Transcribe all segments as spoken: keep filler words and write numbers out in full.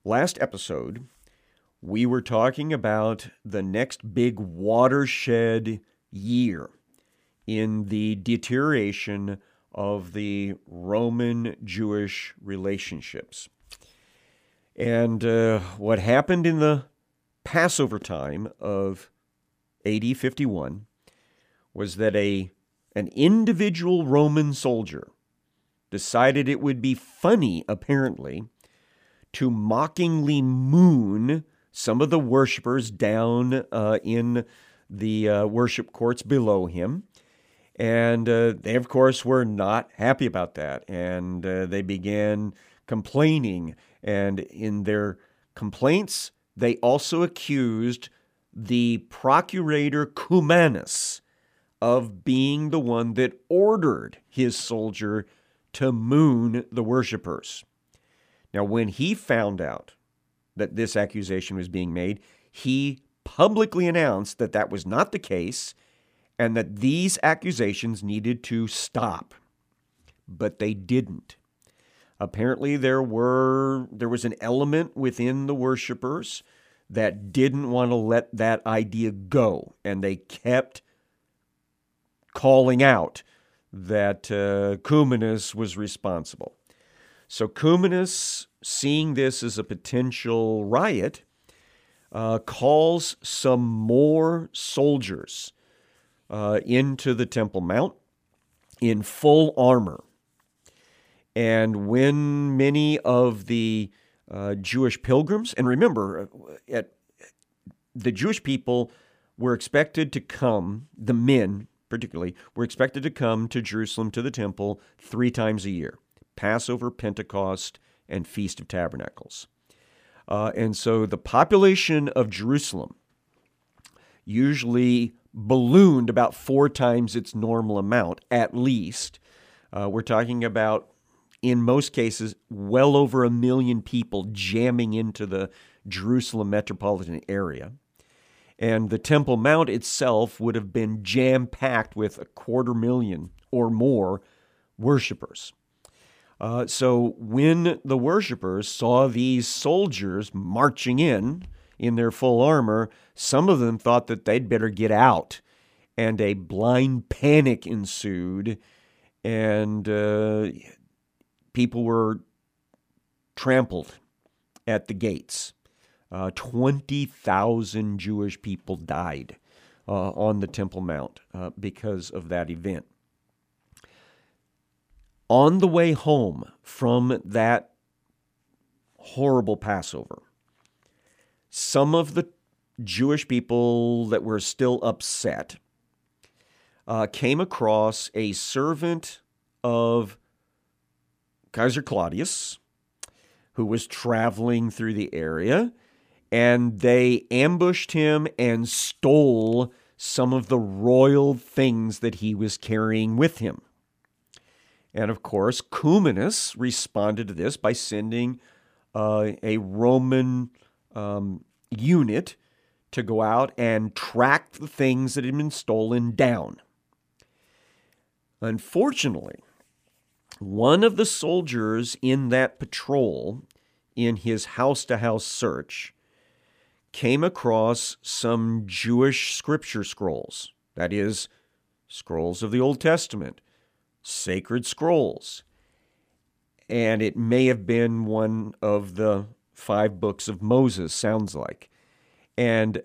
Last episode, we were talking about the next big watershed year in the deterioration of the Roman-Jewish relationships. And uh, what happened in the Passover time of A D fifty-one was that a an individual Roman soldier decided it would be funny, apparently, to mockingly moon some of the worshipers down uh, in the uh, worship courts below him. And uh, they, of course, were not happy about that. And uh, they began complaining. And in their complaints, they also accused the procurator Cumanus of being the one that ordered his soldier to moon the worshipers. Now, when he found out that this accusation was being made, he publicly announced that that was not the case and that these accusations needed to stop. But they didn't. Apparently, there were there was an element within the worshipers that didn't want to let that idea go, and they kept calling out that uh, Cumanus was responsible. So Cumanus, seeing this as a potential riot, uh, calls some more soldiers uh, into the Temple Mount in full armor. And when many of the uh, Jewish pilgrims, and remember, at, the Jewish people were expected to come, the men particularly, were expected to come to Jerusalem, to the temple, three times a year: Passover, Pentecost, and Feast of Tabernacles. Uh, and so the population of Jerusalem usually ballooned about four times its normal amount, at least. Uh, we're talking about, in most cases, well over a million people jamming into the Jerusalem metropolitan area. And the Temple Mount itself would have been jam-packed with a quarter million or more worshipers. Uh, so when the worshipers saw these soldiers marching in, in their full armor, some of them thought that they'd better get out. And a blind panic ensued, and uh, people were trampled at the gates. Uh, twenty thousand Jewish people died uh, on the Temple Mount uh, because of that event. On the way home from that horrible Passover, some of the Jewish people that were still upset uh, came across a servant of Caesar Claudius who was traveling through the area, and they ambushed him and stole some of the royal things that he was carrying with him. And of course, Cumanus responded to this by sending uh, a Roman um, unit to go out and track the things that had been stolen down. Unfortunately, one of the soldiers in that patrol, in his house-to-house search, came across some Jewish scripture scrolls, that is, scrolls of the Old Testament, sacred scrolls. And it may have been one of the five books of Moses, sounds like. And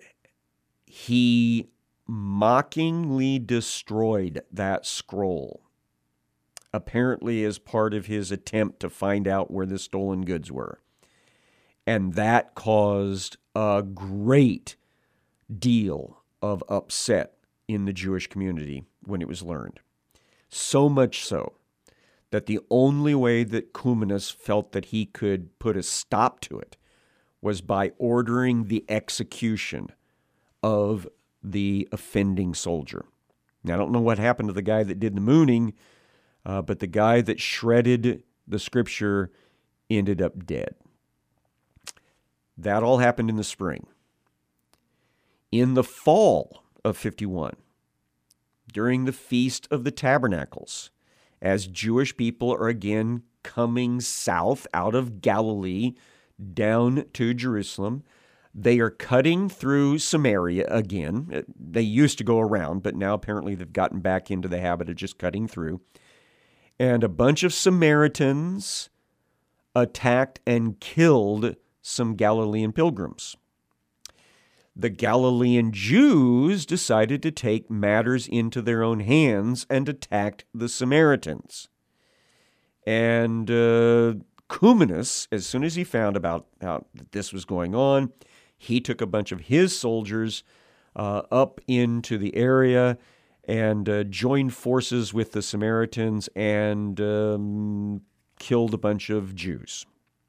he mockingly destroyed that scroll, apparently as part of his attempt to find out where the stolen goods were. And that caused a great deal of upset in the Jewish community when it was learned. So much so that the only way that Cumanus felt that he could put a stop to it was by ordering the execution of the offending soldier. Now, I don't know what happened to the guy that did the mooning, uh, but the guy that shredded the scripture ended up dead. That all happened in the spring. In the fall of fifty-one, during the Feast of the Tabernacles, as Jewish people are again coming south out of Galilee down to Jerusalem. They are cutting through Samaria again. They used to go around, but now apparently they've gotten back into the habit of just cutting through. And a bunch of Samaritans attacked and killed some Galilean pilgrims. The Galilean Jews decided to take matters into their own hands and attacked the Samaritans. And uh, Cumanus, as soon as he found about how this was going on, he took a bunch of his soldiers uh, up into the area and uh, joined forces with the Samaritans and um, killed a bunch of Jews.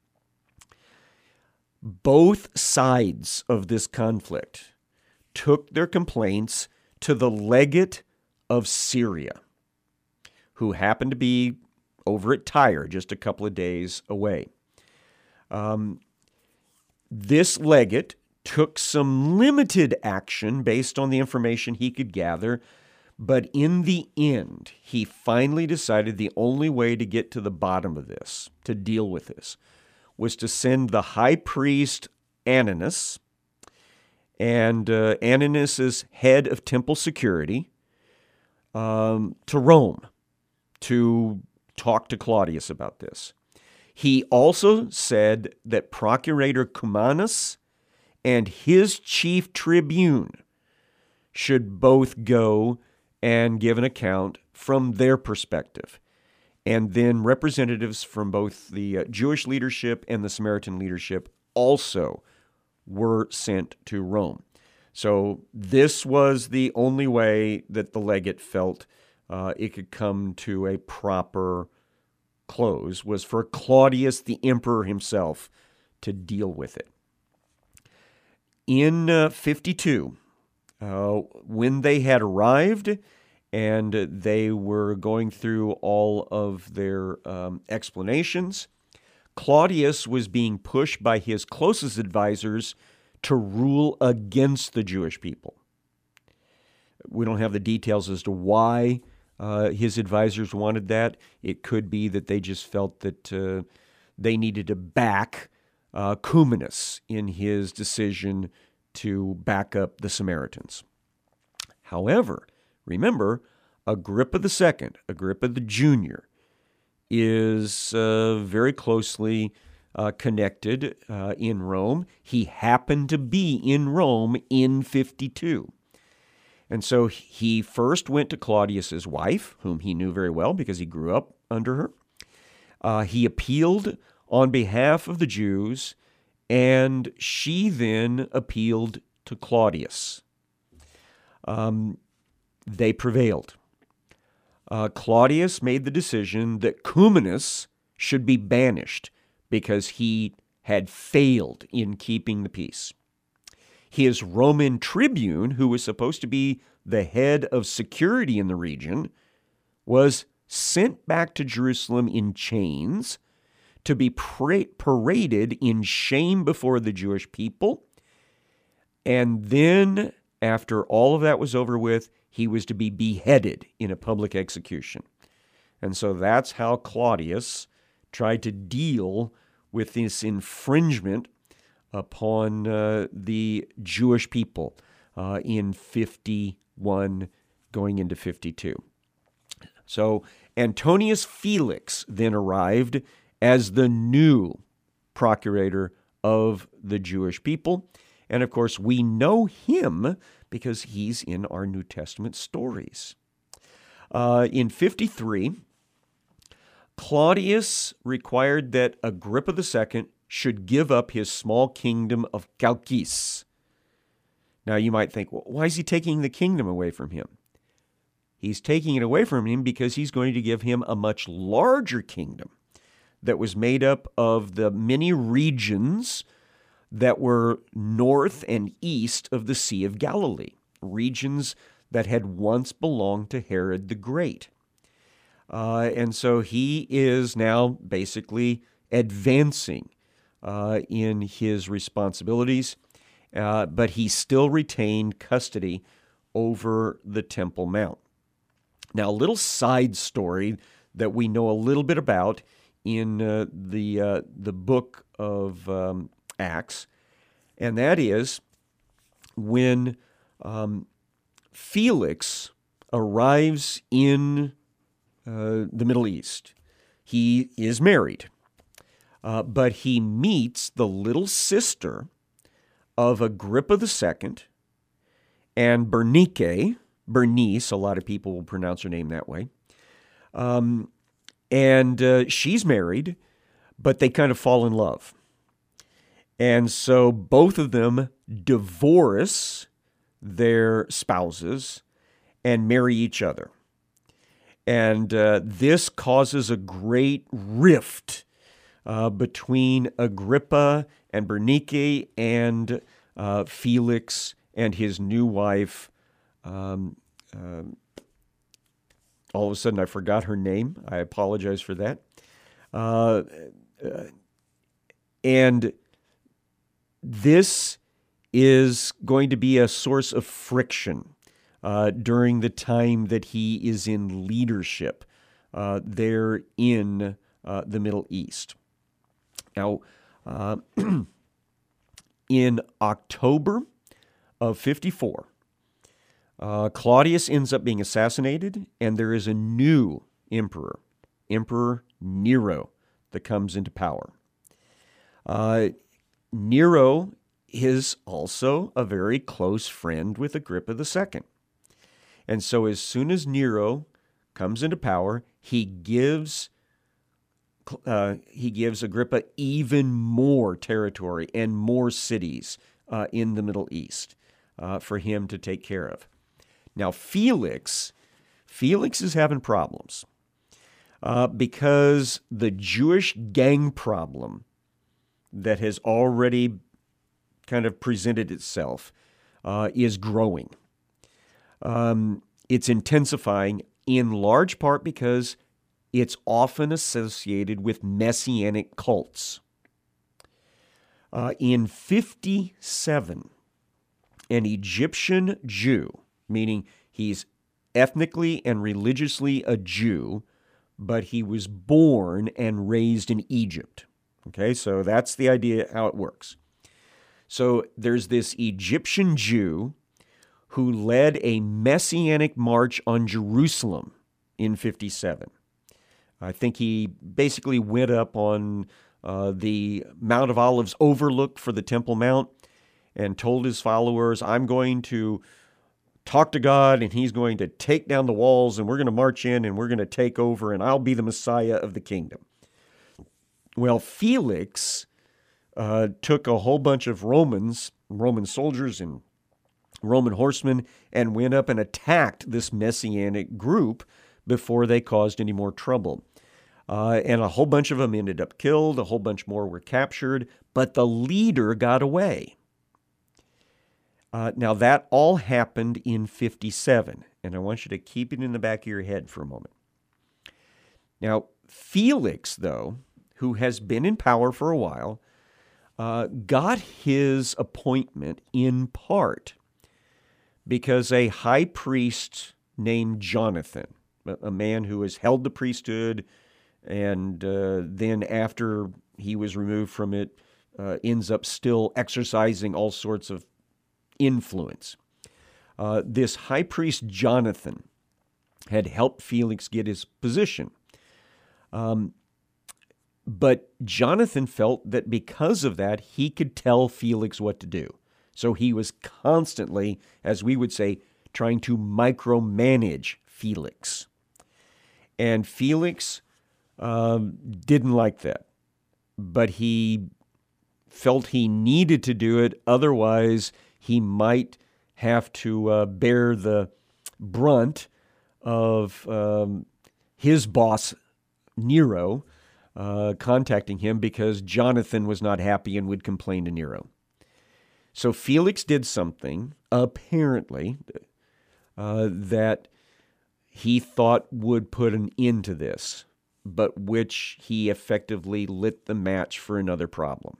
Both sides of this conflict took their complaints to the legate of Syria, who happened to be over at Tyre, just a couple of days away. Um, this legate took some limited action based on the information he could gather, but in the end, he finally decided the only way to get to the bottom of this, to deal with this, was to send the high priest Ananus, and uh, Ananus is head of temple security, um, to Rome to talk to Claudius about this. He also said that Procurator Cumanus and his chief tribune should both go and give an account from their perspective. And then representatives from both the uh, Jewish leadership and the Samaritan leadership also were sent to Rome. So this was the only way that the legate felt uh, it could come to a proper close, was for Claudius, the emperor himself, to deal with it. In uh, fifty-two, uh, when they had arrived and they were going through all of their um, explanations, Claudius was being pushed by his closest advisors to rule against the Jewish people. We don't have the details as to why uh, his advisors wanted that. It could be that they just felt that uh, they needed to back uh, Cumanus in his decision to back up the Samaritans. However, remember, Agrippa the Second, Agrippa the Junior, is uh, very closely uh, connected uh, in Rome. He happened to be in Rome in fifty-two. And so he first went to Claudius's wife, whom he knew very well because he grew up under her. Uh, he appealed on behalf of the Jews, and she then appealed to Claudius. Um, they prevailed. Uh, Claudius made the decision that Cumanus should be banished because he had failed in keeping the peace. His Roman tribune, who was supposed to be the head of security in the region, was sent back to Jerusalem in chains to be paraded in shame before the Jewish people. And then, after all of that was over with, he was to be beheaded in a public execution. And so that's how Claudius tried to deal with this infringement upon uh, the Jewish people uh, in fifty-one going into fifty-two. So Antonius Felix then arrived as the new procurator of the Jewish people. And of course, we know him because he's in our New Testament stories. Uh, in fifty-three, Claudius required that Agrippa the Second should give up his small kingdom of Chalcis. Now you might think, well, why is he taking the kingdom away from him? He's taking it away from him because he's going to give him a much larger kingdom that was made up of the many regions that were north and east of the Sea of Galilee, regions that had once belonged to Herod the Great. Uh, and so he is now basically advancing uh, in his responsibilities, uh, but he still retained custody over the Temple Mount. Now, a little side story that we know a little bit about in uh, the uh, the book of um, Acts, and that is when um, Felix arrives in uh, the Middle East. He is married, uh, but he meets the little sister of Agrippa the Second and Bernice. Bernice, a lot of people will pronounce her name that way. Um, and uh, she's married, but they kind of fall in love. And so both of them divorce their spouses and marry each other. And uh, this causes a great rift uh, between Agrippa and Bernice and uh, Felix and his new wife. Um, um, all of a sudden, I forgot her name. I apologize for that. Uh, uh, and this is going to be a source of friction uh, during the time that he is in leadership uh, there in uh, the Middle East. Now, uh, in October of fifty-four, uh, Claudius ends up being assassinated, and there is a new emperor, Emperor Nero, that comes into power. Uh, Nero is also a very close friend with Agrippa the Second. And so as soon as Nero comes into power, he gives uh, he gives Agrippa even more territory and more cities uh, in the Middle East uh, for him to take care of. Now, Felix, Felix is having problems uh, because the Jewish gang problem that has already kind of presented itself uh, is growing. Um, it's intensifying in large part because it's often associated with messianic cults. Uh, in fifty-seven, an Egyptian Jew, meaning he's ethnically and religiously a Jew, but he was born and raised in Egypt. Okay, so that's the idea how it works. So there's this Egyptian Jew who led a messianic march on Jerusalem in fifty-seven. I think he basically went up on uh, the Mount of Olives overlook for the Temple Mount and told his followers, I'm going to talk to God and he's going to take down the walls and we're going to march in and we're going to take over and I'll be the Messiah of the kingdom. Well, Felix uh, took a whole bunch of Romans, Roman soldiers and Roman horsemen, and went up and attacked this messianic group before they caused any more trouble. Uh, and a whole bunch of them ended up killed, a whole bunch more were captured, but the leader got away. Uh, now, that all happened in fifty-seven, and I want you to keep it in the back of your head for a moment. Now, Felix, though, who has been in power for a while, uh, got his appointment in part because a high priest named Jonathan, a man who has held the priesthood and uh, then after he was removed from it, uh, ends up still exercising all sorts of influence. Uh, this high priest Jonathan had helped Felix get his position. Um, but Jonathan felt that because of that, he could tell Felix what to do. So he was constantly, as we would say, trying to micromanage Felix. And Felix um, didn't like that, but he felt he needed to do it. Otherwise, he might have to uh, bear the brunt of um, his boss, Nero, uh, contacting him because Jonathan was not happy and would complain to Nero. So Felix did something, apparently, uh, that he thought would put an end to this, but which he effectively lit the match for another problem.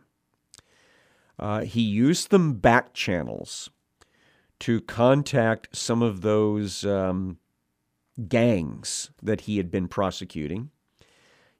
Uh, he used them back channels to contact some of those um, gangs that he had been prosecuting.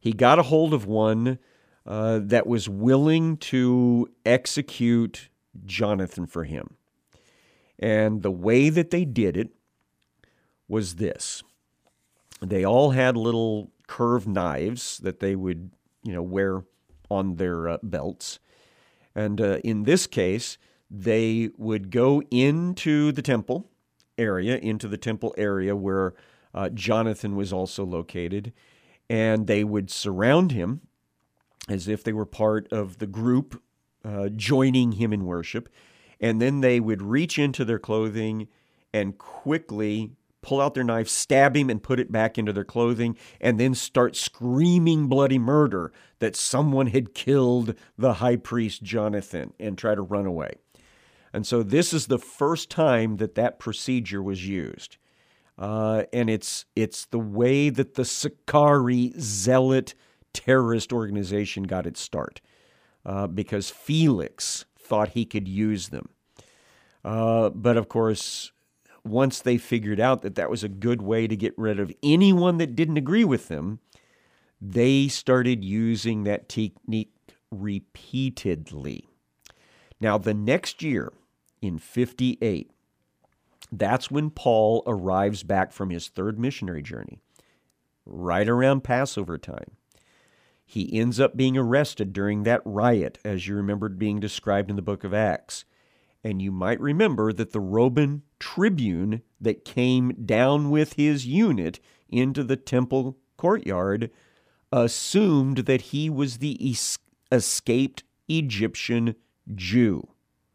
he got a hold of one uh, that was willing to execute Jonathan for him. And the way that they did it was this. They all had little curved knives that they would, you know, wear on their uh, belts. And uh, in this case, they would go into the temple area, into the temple area where uh, Jonathan was also located, and they would surround him as if they were part of the group uh, joining him in worship. And then they would reach into their clothing and quickly pull out their knife, stab him, and put it back into their clothing, and then start screaming bloody murder that someone had killed the high priest Jonathan, and try to run away. And so this is the first time that that procedure was used. Uh, and it's it's the way that the Sicarii zealot terrorist organization got its start, uh, because Felix thought he could use them. Uh, but of course, once they figured out that that was a good way to get rid of anyone that didn't agree with them, they started using that technique repeatedly. Now, the next year, in fifty-eight, that's when Paul arrives back from his third missionary journey, right around Passover time. He ends up being arrested during that riot, as you remembered being described in the book of Acts. And you might remember that the Roman tribune that came down with his unit into the temple courtyard assumed that he was the es- escaped Egyptian Jew.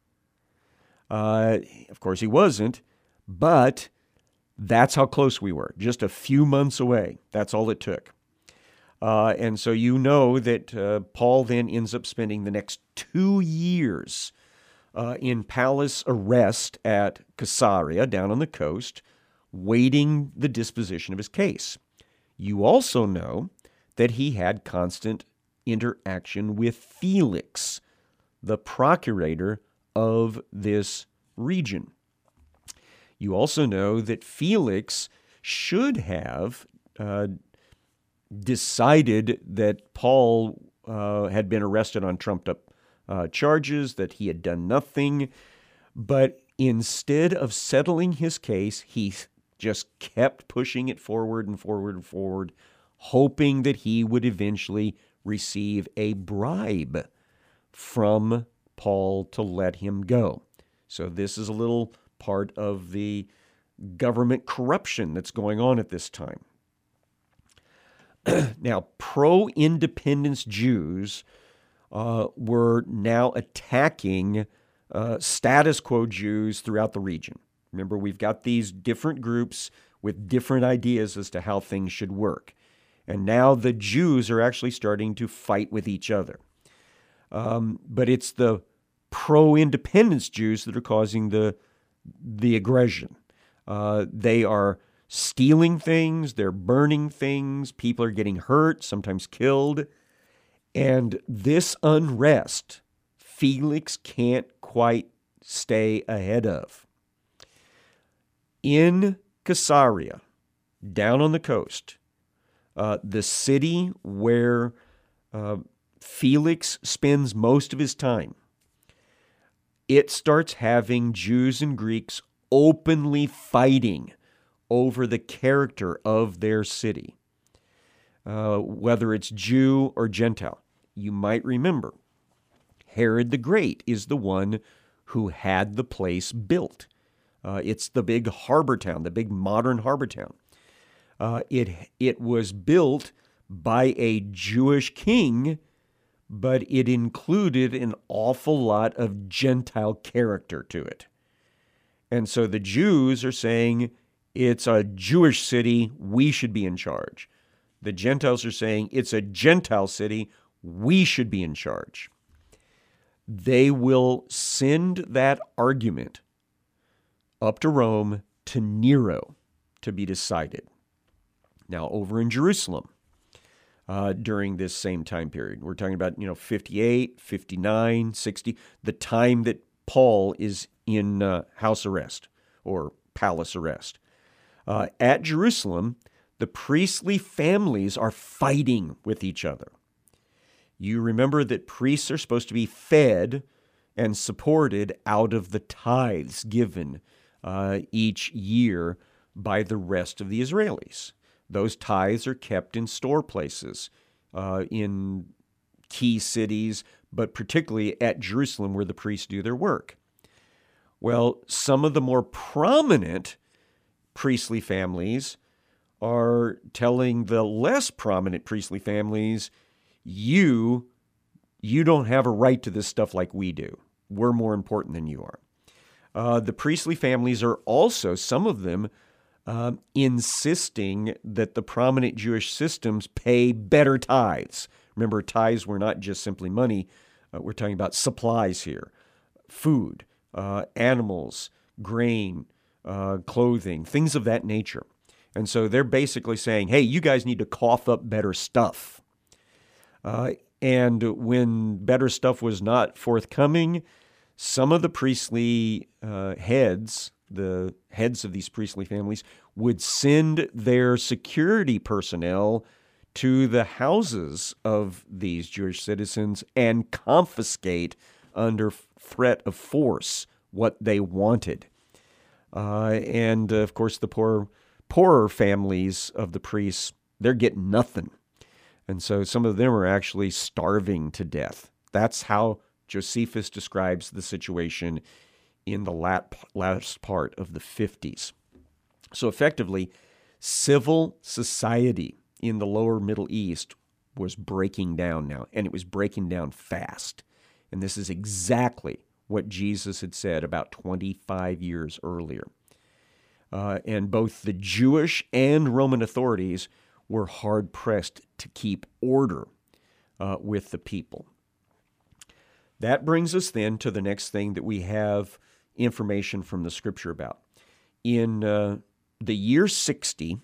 Uh, of course, he wasn't, but that's how close we were, just a few months away. That's all it took. Uh, and so you know that uh, Paul then ends up spending the next two years uh, in palace arrest at Caesarea, down on the coast, waiting the disposition of his case. You also know that he had constant interaction with Felix, the procurator of this region. You also know that Felix should have uh, decided that Paul uh, had been arrested on trumped-up uh, charges, that he had done nothing, but instead of settling his case, he just kept pushing it forward and forward and forward, hoping that he would eventually receive a bribe from Paul to let him go. So this is a little part of the government corruption that's going on at this time. Now, pro-independence Jews uh, were now attacking uh, status quo Jews throughout the region. Remember, we've got these different groups with different ideas as to how things should work. And now the Jews are actually starting to fight with each other. Um, but it's the pro-independence Jews that are causing the, the aggression. Uh, they are stealing things, they're burning things, people are getting hurt, sometimes killed. And this unrest, Felix can't quite stay ahead of. In Caesarea, down on the coast, uh, the city where uh, Felix spends most of his time, it starts having Jews and Greeks openly fighting over the character of their city, uh, whether it's Jew or Gentile. You might remember, Herod the Great is the one who had the place built. Uh, it's the big harbor town, the big modern harbor town. Uh, it, it was built by a Jewish king, but it included an awful lot of Gentile character to it. And so the Jews are saying, it's a Jewish city, we should be in charge. The Gentiles are saying, it's a Gentile city, we should be in charge. They will send that argument up to Rome to Nero to be decided. Now, over in Jerusalem, uh, during this same time period, we're talking about, you know, fifty-eight, fifty-nine, sixty, the time that Paul is in uh, house arrest or palace arrest. Uh, at Jerusalem, the priestly families are fighting with each other. You remember that priests are supposed to be fed and supported out of the tithes given uh, each year by the rest of the Israelis. Those tithes are kept in store places, uh, in key cities, but particularly at Jerusalem where the priests do their work. Well, some of the more prominent priestly families are telling the less prominent priestly families, you, you don't have a right to this stuff like we do. We're more important than you are. Uh, the priestly families are also, some of them, um, insisting that the prominent Jewish systems pay better tithes. Remember, tithes were not just simply money. Uh, we're talking about supplies here, food, uh, animals, grain, uh, clothing, things of that nature. And so they're basically saying, hey, you guys need to cough up better stuff. Uh, and when better stuff was not forthcoming, some of the priestly uh, heads, the heads of these priestly families, would send their security personnel to the houses of these Jewish citizens and confiscate under threat of force what they wanted. Uh, and, uh, of course, the poor, poorer families of the priests, they're getting nothing. And so some of them are actually starving to death. That's how Josephus describes the situation in the last part of the fifties. So effectively, civil society in the lower Middle East was breaking down now, and it was breaking down fast. And this is exactly what Jesus had said about twenty-five years earlier. Uh, and both the Jewish and Roman authorities were hard-pressed to keep order uh, with the people. That brings us then to the next thing that we have information from the Scripture about. In uh, the year sixty,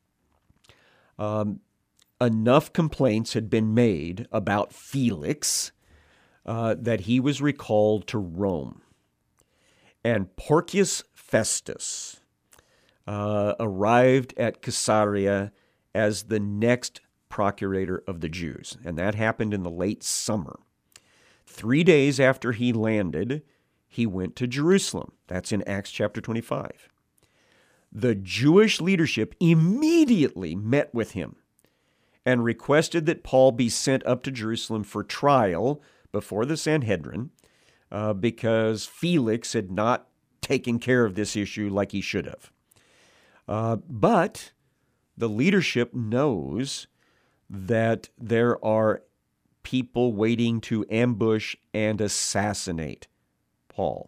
um, enough complaints had been made about Felix uh, that he was recalled to Rome. And Porcius Festus uh, arrived at Caesarea as the next procurator of the Jews, and that happened in the late summer. Three days after he landed, he went to Jerusalem. That's in Acts chapter twenty-five. The Jewish leadership immediately met with him and requested that Paul be sent up to Jerusalem for trial before the Sanhedrin uh, because Felix had not taken care of this issue like he should have. Uh, but the leadership knows that there are people waiting to ambush and assassinate Paul.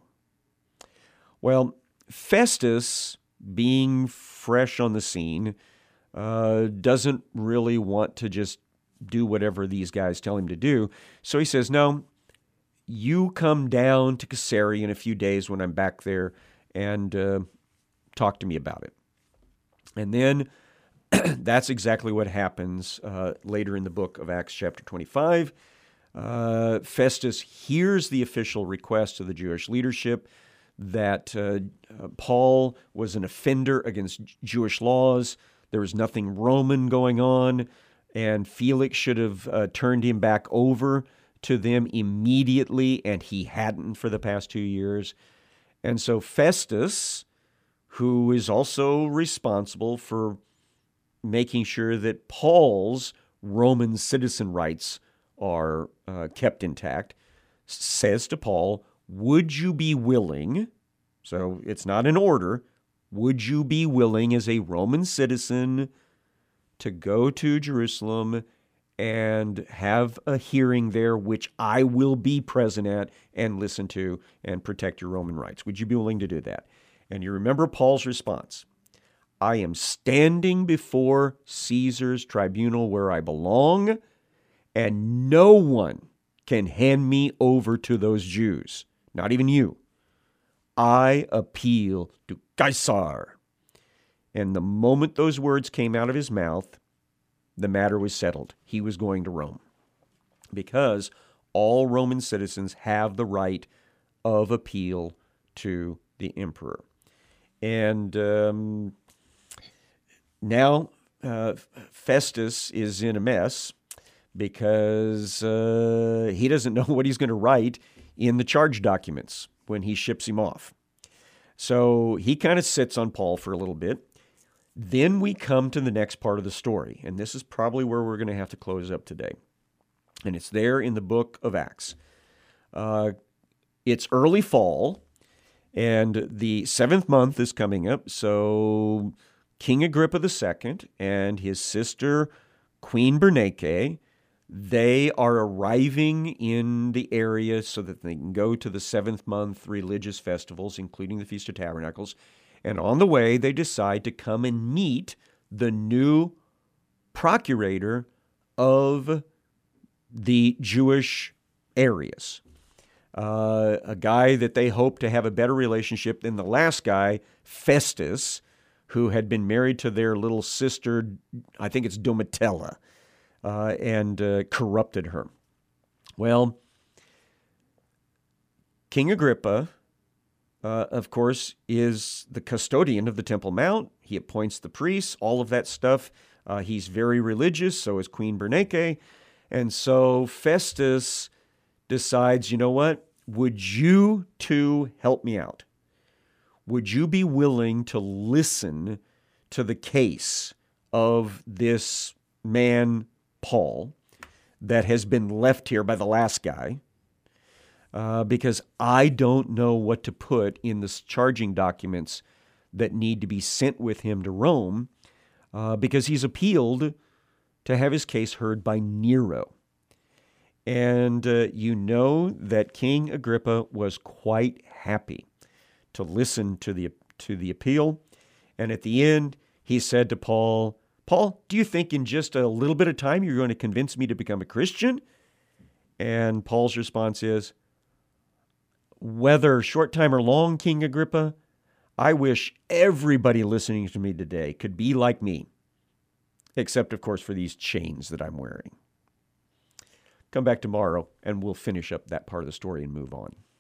Well, Festus, being fresh on the scene, uh, doesn't really want to just do whatever these guys tell him to do. So he says, no, you come down to Caesarea in a few days when I'm back there and uh, talk to me about it. And then that's exactly what happens uh, later in the book of Acts chapter twenty-five. Uh, Festus hears the official request of the Jewish leadership that uh, uh, Paul was an offender against Jewish laws. There was nothing Roman going on, and Felix should have uh, turned him back over to them immediately, and he hadn't for the past two years. And so Festus, who is also responsible for making sure that Paul's Roman citizen rights are uh, kept intact, says to Paul, would you be willing, so it's not an order, would you be willing as a Roman citizen to go to Jerusalem and have a hearing there, which I will be present at and listen to and protect your Roman rights? Would you be willing to do that? And you remember Paul's response. I am standing before Caesar's tribunal where I belong, and no one can hand me over to those Jews, not even you. I appeal to Caesar. And the moment those words came out of his mouth, the matter was settled. He was going to Rome because all Roman citizens have the right of appeal to the emperor. And um, now uh, Festus is in a mess because uh, he doesn't know what he's going to write in the charge documents when he ships him off. So he kind of sits on Paul for a little bit. Then we come to the next part of the story, and this is probably where we're going to have to close up today. And it's there in the book of Acts. Uh, it's early fall, and the seventh month is coming up, so King Agrippa the Second and his sister Queen Bernice, they are arriving in the area so that they can go to the seventh month religious festivals, including the Feast of Tabernacles. And on the way, they decide to come and meet the new procurator of the Jewish areas. Uh, a guy that they hope to have a better relationship than the last guy, Festus, who had been married to their little sister, I think it's Domitilla, uh, and uh, corrupted her. Well, King Agrippa, uh, of course, is the custodian of the Temple Mount. He appoints the priests, all of that stuff. Uh, he's very religious, so is Queen Bernice. And so Festus decides, you know what? Would you two help me out? Would you be willing to listen to the case of this man, Paul, that has been left here by the last guy? Uh, because I don't know what to put in the charging documents that need to be sent with him to Rome, uh, because he's appealed to have his case heard by Nero. And uh, you know that King Agrippa was quite happy to listen to the to the appeal. And at the end, he said to Paul, Paul, do you think in just a little bit of time you're going to convince me to become a Christian? And Paul's response is, whether short time or long, King Agrippa, I wish everybody listening to me today could be like me, except, of course, for these chains that I'm wearing. Come back tomorrow, and we'll finish up that part of the story and move on.